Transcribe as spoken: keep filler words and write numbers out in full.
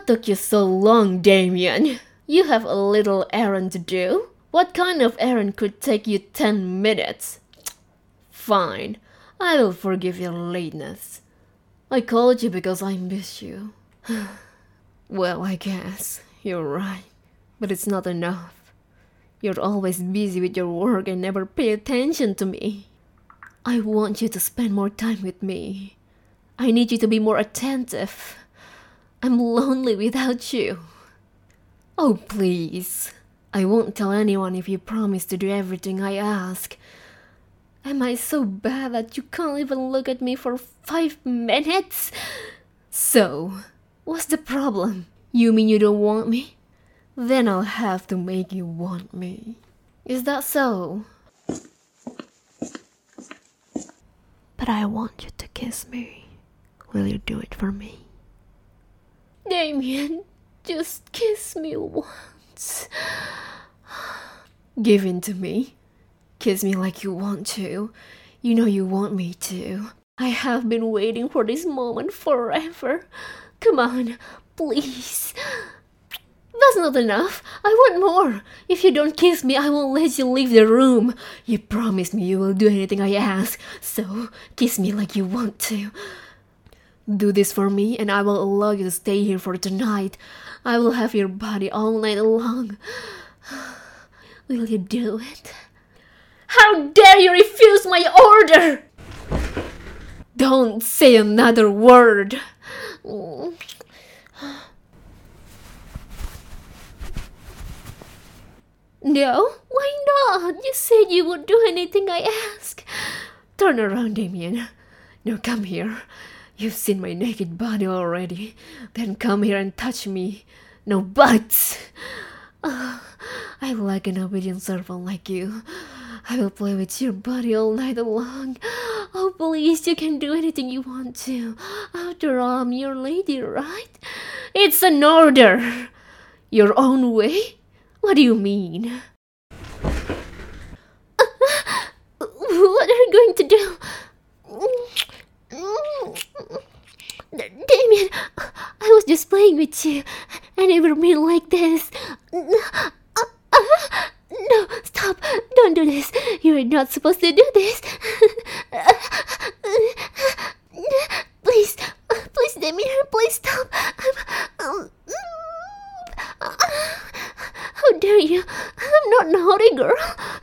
What took you so long, Damien? You have a little errand to do? What kind of errand could take you ten minutes? Fine, I will forgive your lateness. I called you because I miss you. Well, I guess you're right, but it's not enough. You're always busy with your work and never pay attention to me. I want you to spend more time with me. I need you to be more attentive. I'm lonely without you. Oh, please. I won't tell anyone if you promise to do everything I ask. Am I so bad that you can't even look at me for five minutes? So, what's the problem? You mean you don't want me? Then I'll have to make you want me. Is that so? But I want you to kiss me. Will you do it for me? Damien, just kiss me once. Give in to me. Kiss me like you want to. You know you want me to. I have been waiting for this moment forever. Come on, please. That's not enough. I want more. If you don't kiss me, I won't let you leave the room. You promised me you will do anything I ask. So, kiss me like you want to. Do this for me and I will allow you to stay here for tonight. I will have your body all night long. Will you do it? How dare you refuse my order! Don't say another word. No? Why not? You said you would do anything I ask. Turn around, Damien. Now come here. You've seen my naked body already. Then come here and touch me. No buts. Oh, I like an obedient servant like you. I will play with your body all night long. Oh, please, you can do anything you want to. After all, I'm your lady, right? It's an order. Your own way? What do you mean? What are you going to do? Damien, I was just playing with you. I never mean like this. No, stop. Don't do this. You're not supposed to do this. Please, please, Damien, please stop. I'm, um, how dare you? I'm not naughty, girl.